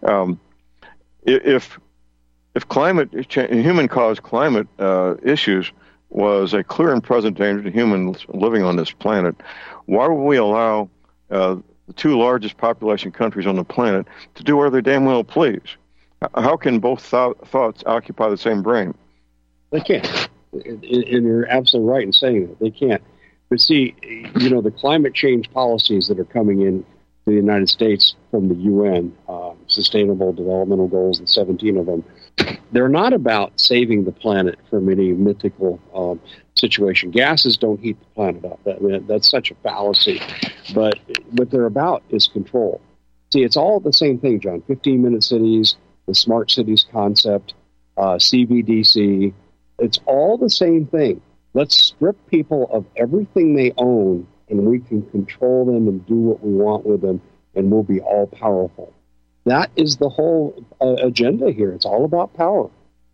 If climate change, human-caused climate issues was a clear and present danger to humans living on this planet, why would we allow the 2 largest population countries on the planet to do whatever they damn well please? How can both thoughts occupy the same brain? They can't. And you're absolutely right in saying that. They can't. But see, the climate change policies that are coming in to the United States from the UN, Sustainable Developmental Goals, and 17 of them, they're not about saving the planet from any mythical situation. Gases don't heat the planet up. That's such a fallacy. But what they're about is control. See, it's all the same thing, John. 15-minute cities, the smart cities concept, CBDC. It's all the same thing. Let's strip people of everything they own, and we can control them and do what we want with them, and we'll be all powerful. That is the whole agenda here. It's all about power.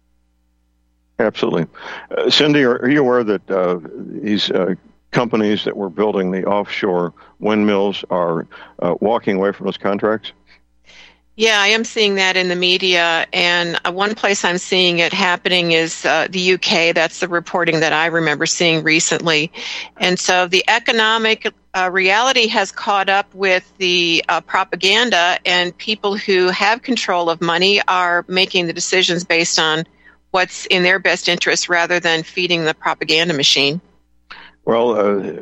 Absolutely. Cindy, are you aware that these companies that were building the offshore windmills are walking away from those contracts? Yeah, I am seeing that in the media, and one place I'm seeing it happening is the UK. That's the reporting that I remember seeing recently. And so the economic reality has caught up with the propaganda, and people who have control of money are making the decisions based on what's in their best interest rather than feeding the propaganda machine. Well,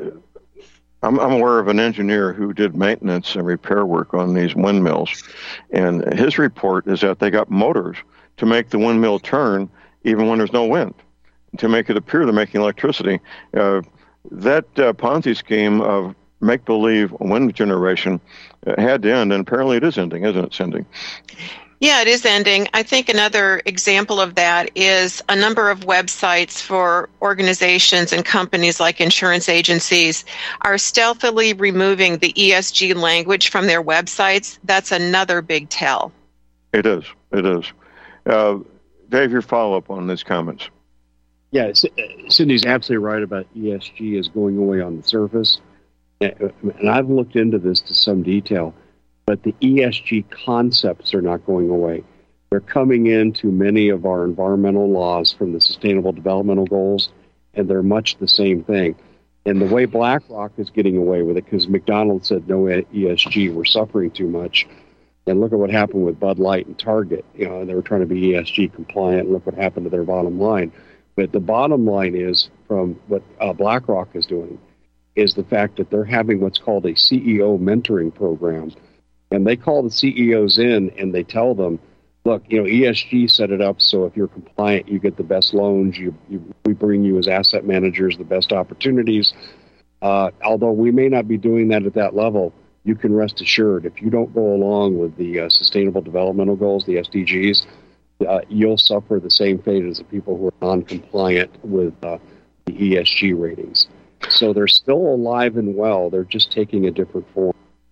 I'm aware of an engineer who did maintenance and repair work on these windmills, and his report is that they got motors to make the windmill turn even when there's no wind, to make it appear they're making electricity. That Ponzi scheme of make-believe wind generation had to end, and apparently it is ending, isn't it, Cindy? Yeah, it is ending. I think another example of that is a number of websites for organizations and companies like insurance agencies are stealthily removing the ESG language from their websites. That's another big tell. It is. It is. Dave, your follow-up on these comments. Yeah, Cindy's absolutely right about ESG is going away on the surface. And I've looked into this to some detail. But the ESG concepts are not going away. They're coming into many of our environmental laws from the Sustainable Developmental Goals, and they're much the same thing. And the way BlackRock is getting away with it, because McDonald's said no ESG, we're suffering too much. And look at what happened with Bud Light and Target. You know, they were trying to be ESG compliant, and look what happened to their bottom line. But the bottom line is, from what BlackRock is doing, is the fact that they're having what's called a CEO mentoring program. And they call the CEOs in and they tell them, look, you know, ESG set it up so if you're compliant, you get the best loans. We bring you as asset managers the best opportunities. Although we may not be doing that at that level, you can rest assured if you don't go along with the Sustainable Developmental Goals, the SDGs, you'll suffer the same fate as the people who are non-compliant with the ESG ratings. So they're still alive and well. They're just taking a different form.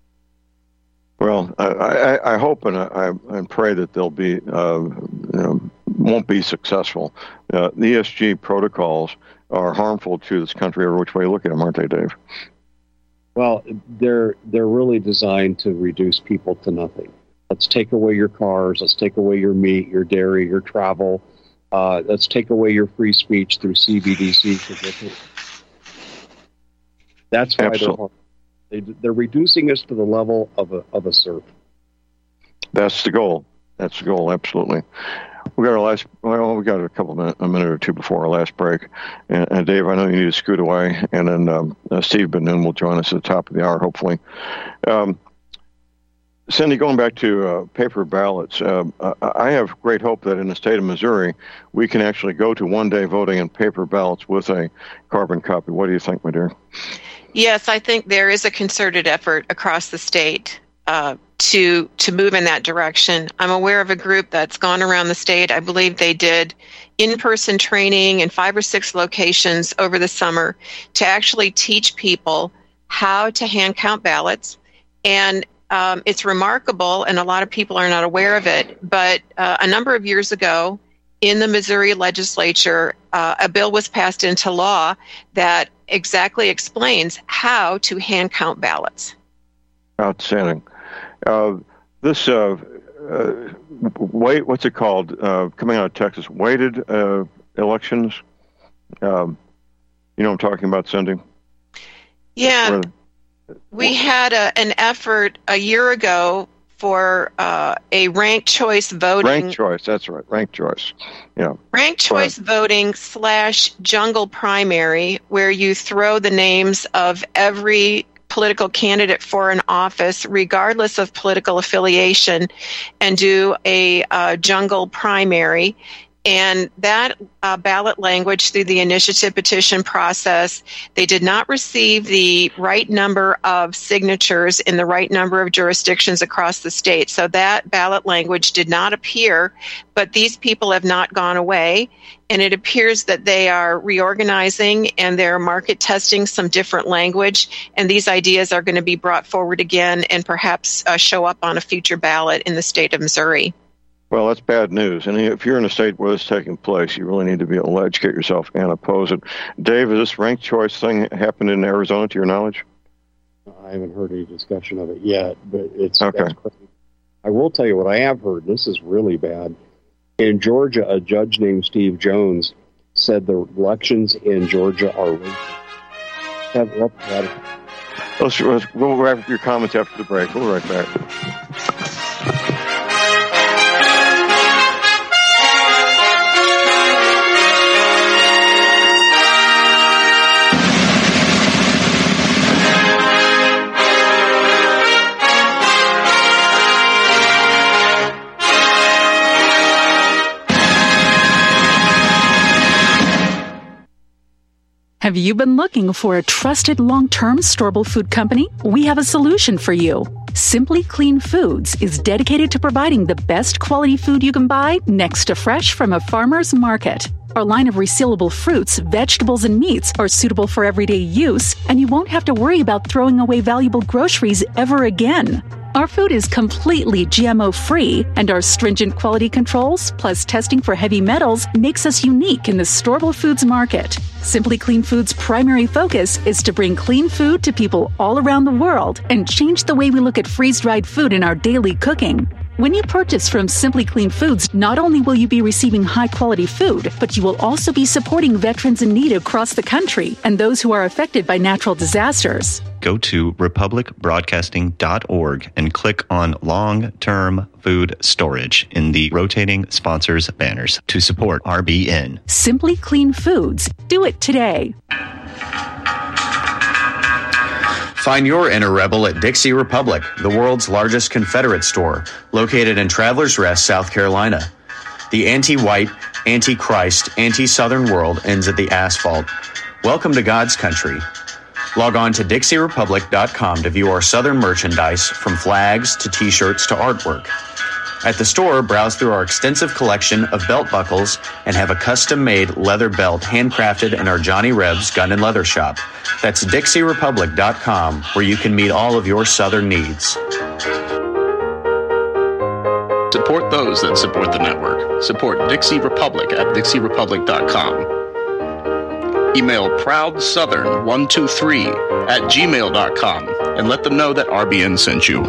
Well, I hope and I pray that they'll be won't be successful. The ESG protocols are harmful to this country, every which way you look at them, aren't they, Dave? Well, they're really designed to reduce people to nothing. Let's take away your cars. Let's take away your meat, your dairy, your travel. Let's take away your free speech through CBDC. That's why they're harmful. They're reducing us to the level of a serf. That's the goal. That's the goal. Absolutely. We got a minute or two before our last break. And Dave, I know you need to scoot away, and then Steve Ben-Nun will join us at the top of the hour, hopefully. Cindy, going back to paper ballots, I have great hope that in the state of Missouri, we can actually go to one-day voting in paper ballots with a carbon copy. What do you think, my dear? Yes, I think there is a concerted effort across the state to move in that direction. I'm aware of a group that's gone around the state. I believe they did in-person training in 5 or 6 locations over the summer to actually teach people how to hand count ballots. And it's remarkable, and a lot of people are not aware of it, but a number of years ago in the Missouri legislature, a bill was passed into law that exactly explains how to hand count ballots. Outstanding. This what's it called? Coming out of Texas, weighted elections. You know what I'm talking about, Cindy? Yeah, we had an effort a year ago for a ranked choice voting. Ranked choice, that's right. Ranked choice. Yeah. Ranked choice voting / jungle primary, where you throw the names of every political candidate for an office, regardless of political affiliation, and do a jungle primary. And that ballot language through the initiative petition process, they did not receive the right number of signatures in the right number of jurisdictions across the state. So that ballot language did not appear, but these people have not gone away. And it appears that they are reorganizing and they're market testing some different language. And these ideas are going to be brought forward again and perhaps show up on a future ballot in the state of Missouri. Well, that's bad news. And if you're in a state where this is taking place, you really need to be able to educate yourself and oppose it. Dave, has this ranked choice thing happened in Arizona, to your knowledge? I haven't heard any discussion of it yet, but it's okay. That's crazy. I will tell you what I have heard. This is really bad. In Georgia, a judge named Steve Jones said the elections in Georgia are racist. We'll wrap up your comments after the break. We'll be right back. Have you been looking for a trusted long-term storable food company? We have a solution for you. Simply Clean Foods is dedicated to providing the best quality food you can buy next to fresh from a farmer's market. Our line of resealable fruits, vegetables, and meats are suitable for everyday use, and you won't have to worry about throwing away valuable groceries ever again. Our food is completely GMO-free, and our stringent quality controls, plus testing for heavy metals, makes us unique in the storable foods market. Simply Clean Foods' primary focus is to bring clean food to people all around the world and change the way we look at freeze-dried food in our daily cooking. When you purchase from Simply Clean Foods, not only will you be receiving high-quality food, but you will also be supporting veterans in need across the country and those who are affected by natural disasters. Go to republicbroadcasting.org and click on long-term food storage in the rotating sponsors banners to support RBN. Simply Clean Foods. Do it today. Find your inner rebel at Dixie Republic, the world's largest Confederate store, located in Travelers Rest, South Carolina. The anti-white, anti-Christ, anti-Southern world ends at the asphalt. Welcome to God's country. Log on to DixieRepublic.com to view our Southern merchandise, from flags to T-shirts to artwork. At the store, browse through our extensive collection of belt buckles and have a custom-made leather belt handcrafted in our Johnny Rebs Gun and Leather Shop. That's DixieRepublic.com, where you can meet all of your Southern needs. Support those that support the network. Support Dixie Republic at DixieRepublic.com. Email ProudSouthern123@gmail.com and let them know that RBN sent you.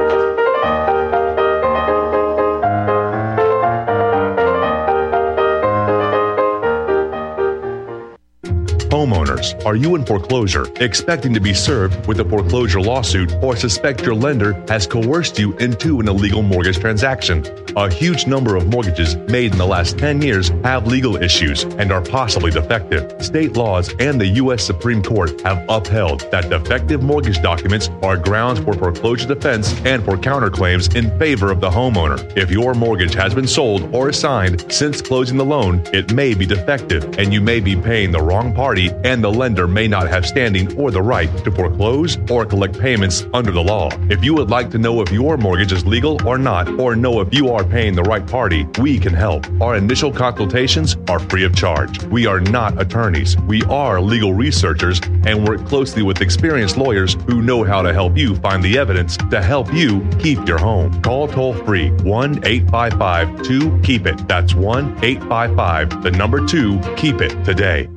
Homeowners, are you in foreclosure, expecting to be served with a foreclosure lawsuit, or suspect your lender has coerced you into an illegal mortgage transaction? A huge number of mortgages made in the last 10 years have legal issues and are possibly defective. State laws and the U.S. Supreme Court have upheld that defective mortgage documents are grounds for foreclosure defense and for counterclaims in favor of the homeowner. If your mortgage has been sold or assigned since closing the loan, it may be defective and you may be paying the wrong party, and the lender may not have standing or the right to foreclose or collect payments under the law. If you would like to know if your mortgage is legal or not, or know if you are paying the right party, we can help. Our initial consultations are free of charge. We are not attorneys. We are legal researchers and work closely with experienced lawyers who know how to help you find the evidence to help you keep your home. Call toll-free 1-855-2-KEEP-IT. That's 1-855-2-KEEP-IT today.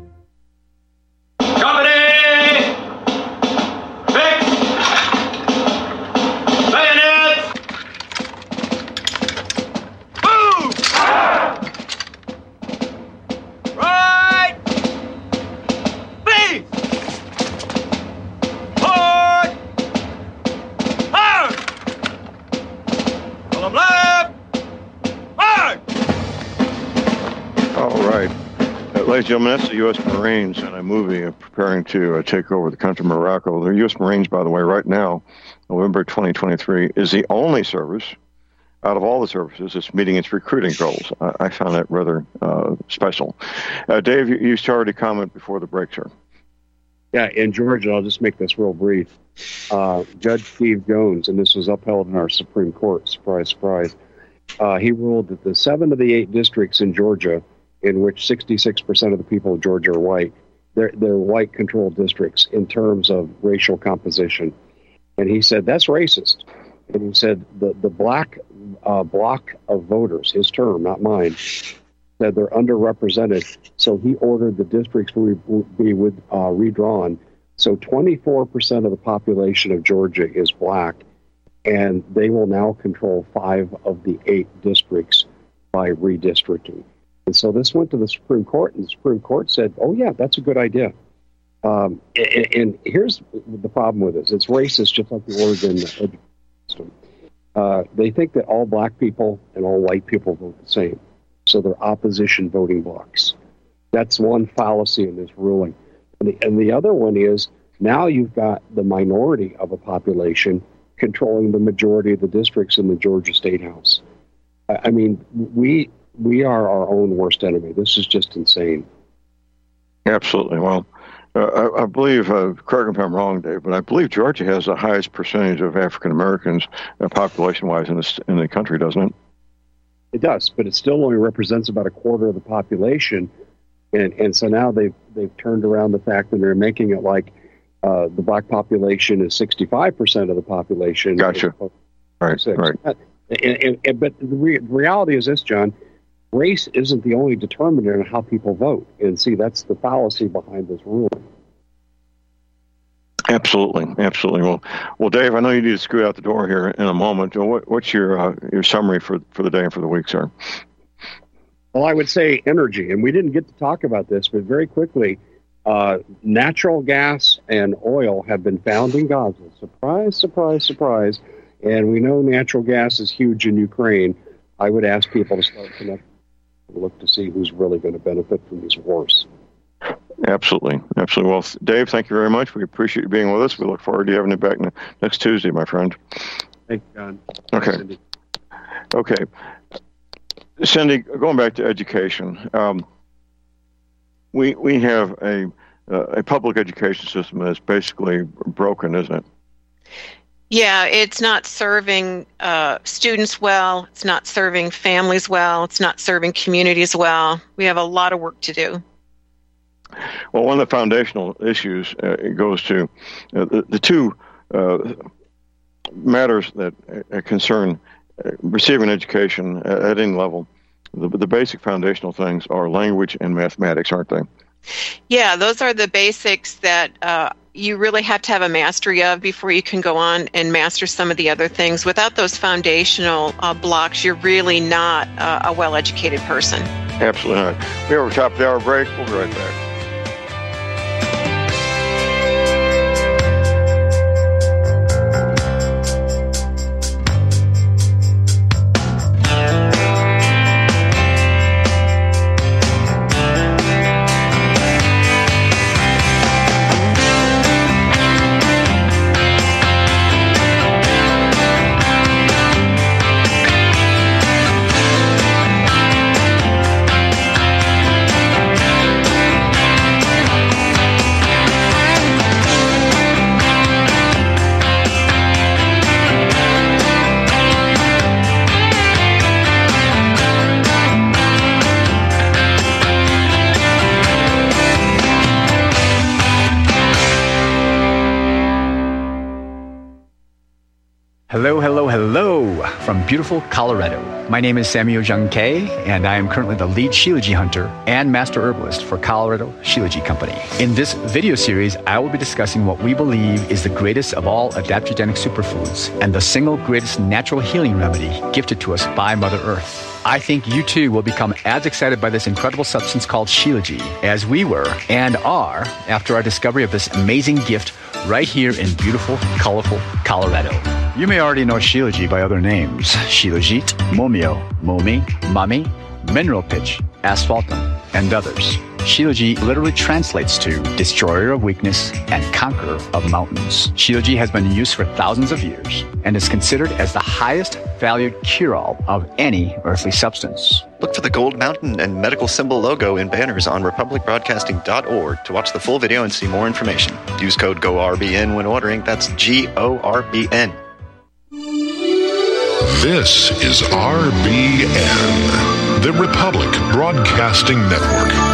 Ladies and gentlemen, that's the U.S. Marines in a movie preparing to take over the country of Morocco. The U.S. Marines, by the way, right now, November 2023, is the only service out of all the services, it's meeting its recruiting goals. I found that rather special. Dave, you started a comment before the break, sir. Yeah, in Georgia, I'll just make this real brief. Judge Steve Jones, and this was upheld in our Supreme Court, surprise, surprise, he ruled that the 7 of the 8 districts in Georgia, in which 66% of the people of Georgia are white, they're white-controlled districts in terms of racial composition. And he said, that's racist. And he said the black block of voters, his term, not mine, said they're underrepresented. So he ordered the districts to be redrawn. So 24% of the population of Georgia is black, and they will now control 5 of the 8 districts by redistricting. And so this went to the Supreme Court, and the Supreme Court said, oh, yeah, that's a good idea. And here's the problem with this. It's racist, just like the Oregon education system. They think that all black people and all white people vote the same. So they're opposition voting blocks. That's one fallacy in this ruling. And the other one is now you've got the minority of a population controlling the majority of the districts in the Georgia State House. I mean, we are our own worst enemy. This is just insane. Absolutely. Well, I believe, correct me if I'm wrong, Dave, but I believe Georgia has the highest percentage of African Americans population-wise in the country, doesn't it? It does, but it still only represents about a quarter of the population. And so now they've turned around the fact that they're making it like the black population is 65% of the population. Gotcha. Right. But the reality is this, John. Race isn't the only determinant in how people vote. And see, that's the fallacy behind this ruling. Absolutely. Well, Dave, I know you need to scoot out the door here in a moment. What's your summary for the day and for the week, sir? Well, I would say energy. And we didn't get to talk about this, but very quickly, natural gas and oil have been found in Gaza. Surprise, surprise, surprise. And we know natural gas is huge in Ukraine. I would ask people to start connecting. Look to see who's really going to benefit from these wars. Absolutely. Well, Dave, thank you very much. We appreciate you being with us. We look forward to having you back next Tuesday, my friend. Thank you, John. Okay. Cindy. Okay. Cindy, going back to education, we have a public education system that's basically broken, isn't it? Yeah, it's not serving students well. It's not serving families well. It's not serving communities well. We have a lot of work to do. Well, one of the foundational issues goes to the two matters that concern receiving education at any level. The basic foundational things are language and mathematics, aren't they? Yeah, those are the basics that you really have to have a mastery of before you can go on and master some of the other things. Without those foundational blocks, you're really not a well-educated person. Absolutely not. We're over top of the hour break. We'll be right back. Hello from beautiful Colorado. My name is Samuel Jung Kei, and I am currently the lead Shilajit hunter and master herbalist for Colorado Shilajit Company. In this video series, I will be discussing what we believe is the greatest of all adaptogenic superfoods and the single greatest natural healing remedy gifted to us by Mother Earth. I think you too will become as excited by this incredible substance called Shilajit as we were and are after our discovery of this amazing gift right here in beautiful, colorful Colorado. You may already know Shilajit by other names: Shilajit, Momio, Momi, Mami, Mineral Pitch, Asphaltum, and others. Shiroji literally translates to destroyer of weakness and conqueror of mountains. Shiroji has been in use for thousands of years and is considered as the highest valued cure-all of any earthly substance. Look for the gold mountain and medical symbol logo in banners on republicbroadcasting.org to watch the full video and see more information. Use code GORBN when ordering. That's GORBN. This is RBN, the Republic Broadcasting Network.